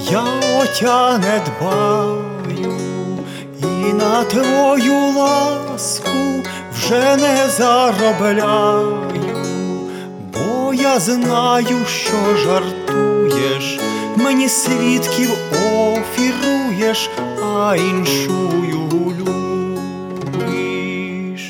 Я отя не дбаю, і на твою ласку вже не заробляю, бо я знаю, що жартуєш, мені свідків офіруєш, а іншую любиш.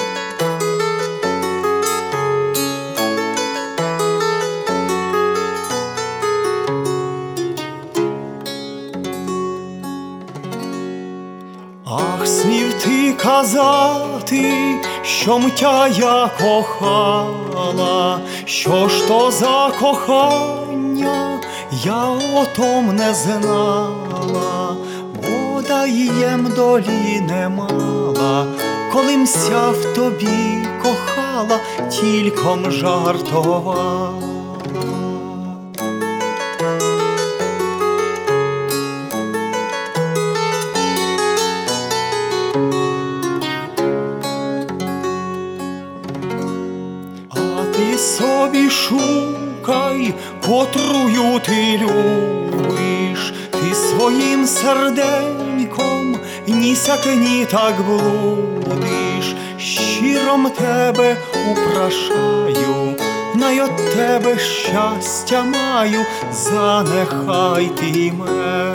Ах, смів ти казати, що мтя я кохала, що ж то за кохання, я о том не знала, бо даєм долі не мала, коли мся в тобі кохала, тільком жартувала. Ти собі шукай, котрую ти любиш, ти своїм серденьком ні сяк ні так блудиш. Щиром тебе упрашаю, най от тебе щастя маю, занехай ти мене.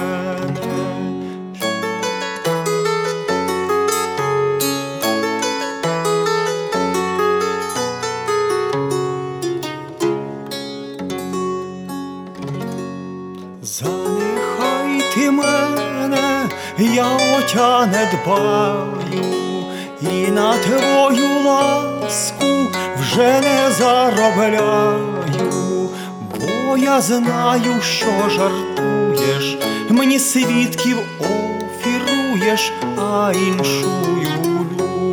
Занехай ти мене, я отя не дбаю, і на твою ласку вже не заробляю, бо я знаю, що жартуєш, мені свідків офіруєш, а іншую любиш.